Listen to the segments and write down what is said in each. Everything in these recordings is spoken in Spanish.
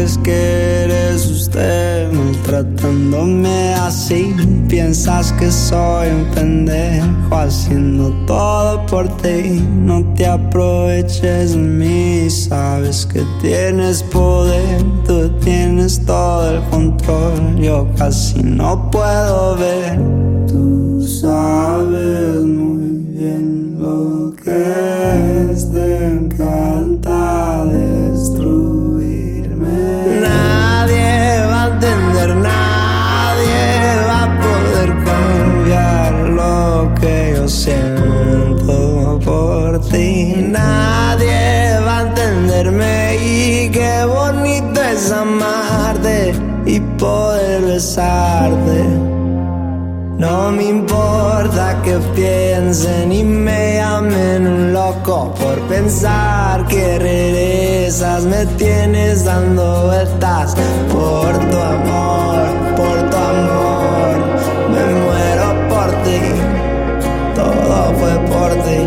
crees que eres usted maltratándome así? Piensas que soy un pendejo haciendo todo por ti. No te aproveches de mí, sabes que tienes poder. Tú tienes todo el control, yo casi no puedo ver. Tú sabes muy bien lo que es, te encanta destruirme. Nadie va a entender, nadie va a poder cambiar lo que yo siento por ti. Nadie va a entenderme, y qué bonito es amarte y poder besarte. No me importa que piensen y me llamen un loco por pensar que regresas. Me tienes dando vueltas por tu amor, por tu amor. Me muero por ti, todo fue por ti.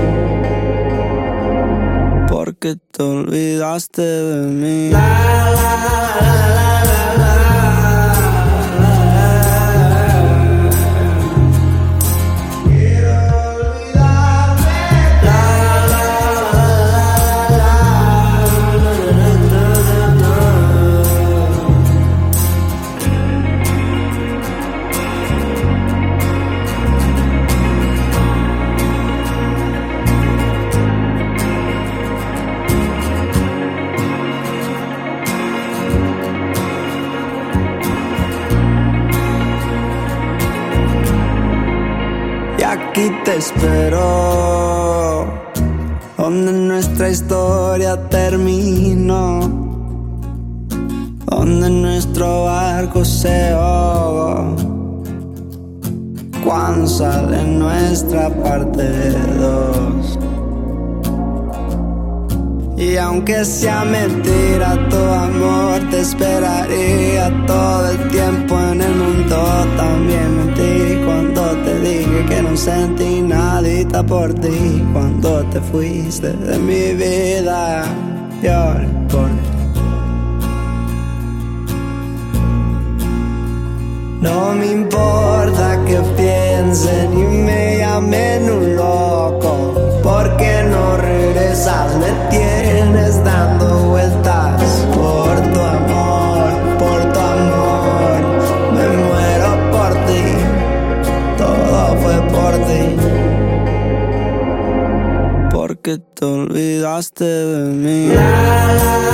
Porque te olvidaste de mí. La, la, la, la, la, la. Aquí te espero, donde nuestra historia terminó, donde nuestro barco se ahogó, cuando sale nuestra parte 2. Y aunque sea mentira tu amor, te esperaría todo el tiempo en el mundo. También mentí cuando te dije que no sentí nadita por ti. Cuando te fuiste de mi vida, lloré por ti. No me importa que piensen y me llamen un loco, porque no regresas. Me tienes dando vueltas por tu amor, por tu amor. Me muero por ti, todo fue por ti. Porque te olvidaste de mí. La, la,